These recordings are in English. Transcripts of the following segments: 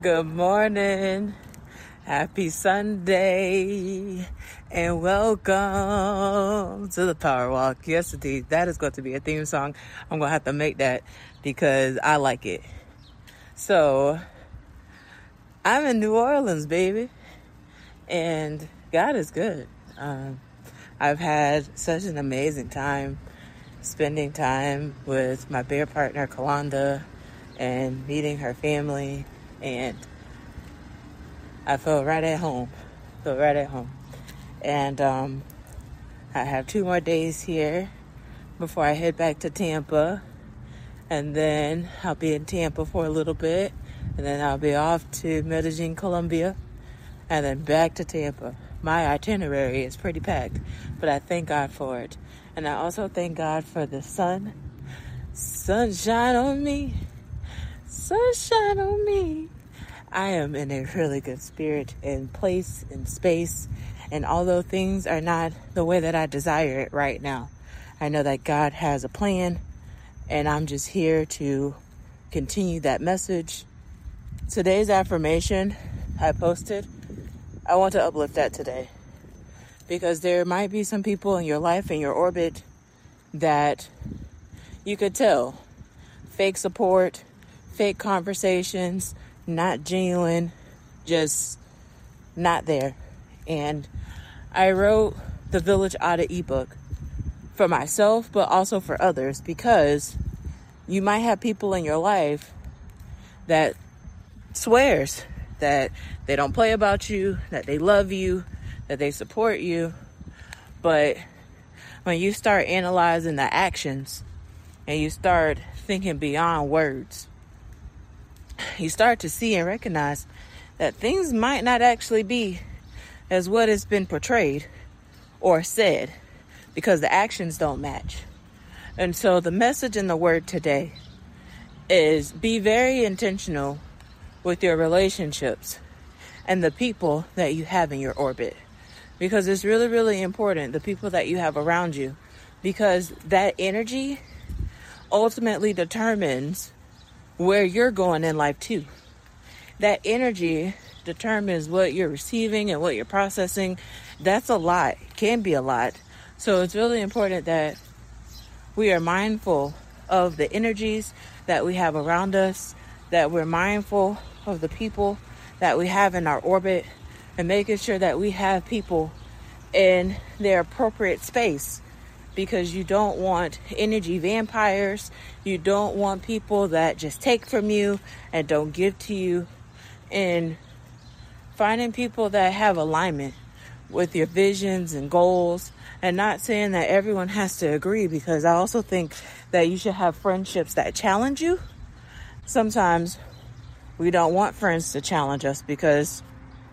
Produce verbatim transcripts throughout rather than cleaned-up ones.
Good morning. Happy Sunday. And welcome to the Power Walk. Yes, indeed. That is going to be a theme song. I'm going to have to make that because I like it. So, I'm in New Orleans, baby. And God is good. Um, I've had such an amazing time spending time with my bear partner, Kalanda, and meeting her family. And I feel right at home. Feel right at home. And um, I have two more days here before I head back to Tampa. And then I'll be in Tampa for a little bit. And then I'll be off to Medellin, Colombia. And then back to Tampa. My itinerary is pretty packed, but I thank God for it. And I also thank God for the sun. Sunshine on me. Sunshine on me. I am in a really good spirit and place and space. And although things are not the way that I desire it right now, I know that God has a plan. And I'm just here to continue that message. Today's affirmation I posted, I want to uplift that today. Because there might be some people in your life, in your orbit, that you could tell. Fake support, fake conversations, not genuine, just not there. And I wrote the Village Audit ebook for myself, but also for others, because you might have people in your life that swears that they don't play about you, that they love you, that they support you. But when you start analyzing the actions and you start thinking beyond words, you start to see and recognize that things might not actually be as what has been portrayed or said, because the actions don't match. And so the message in the word today is be very intentional with your relationships and the people that you have in your orbit. Because it's really, really important, the people that you have around you. Because that energy ultimately determines where you're going in life too. That energy determines what you're receiving and what you're processing. That's a lot. It can be a lot. So it's really important that we are mindful of the energies that we have around us, that we're mindful of the people that we have in our orbit, and making sure that we have people in their appropriate space. Because you don't want energy vampires. You don't want people that just take from you and don't give to you. And finding people that have alignment with your visions and goals. And not saying that everyone has to agree, because I also think that you should have friendships that challenge you. Sometimes we don't want friends to challenge us because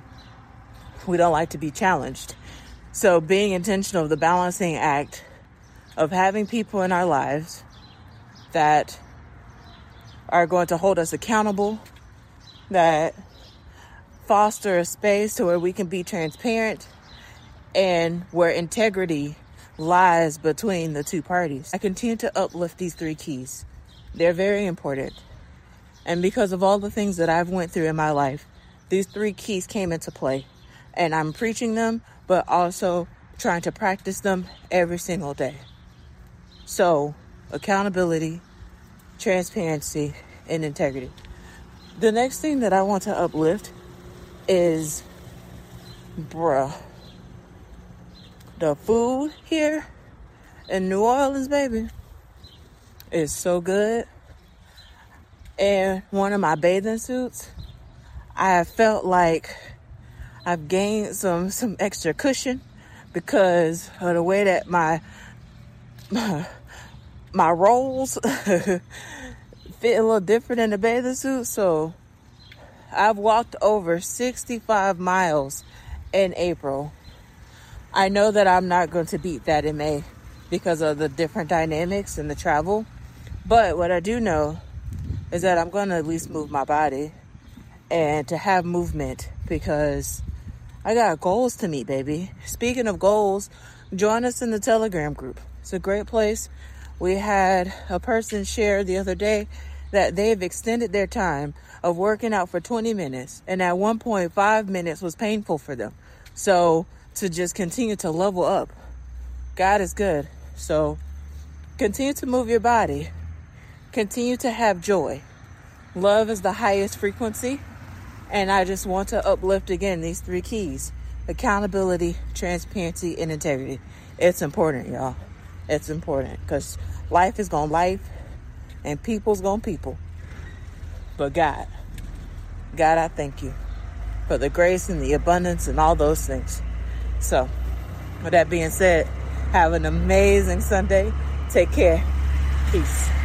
we don't like to be challenged. So being intentional of the balancing act of having people in our lives that are going to hold us accountable, that foster a space to where we can be transparent, and where integrity lies between the two parties. I continue to uplift these three keys. They're very important. And because of all the things that I've went through in my life, these three keys came into play. And I'm preaching them, but also trying to practice them every single day. So, accountability, transparency, and integrity. The next thing that I want to uplift is, bruh, the food here in New Orleans, baby, is so good. And one of my bathing suits, I have felt like I've gained some, some extra cushion because of the way that my my, my rolls fit a little different in the bathing suit. So I've walked over sixty-five miles in April. I know that I'm not going to beat that in May because of the different dynamics and the travel. But what I do know is that I'm going to at least move my body and to have movement, because I got goals to meet, baby. Speaking of goals, join us in the Telegram group. It's a great place. We had a person share the other day that they've extended their time of working out for twenty minutes, and at one point five minutes was painful for them. So to just continue to level up, God is good. So continue to move your body. Continue to have joy. Love is the highest frequency. And I just want to uplift again these three keys: accountability, transparency, and integrity. It's important, y'all. It's important because life is going to life and people's going to people. But God, God, I thank you for the grace and the abundance and all those things. So with that being said, have an amazing Sunday. Take care. Peace.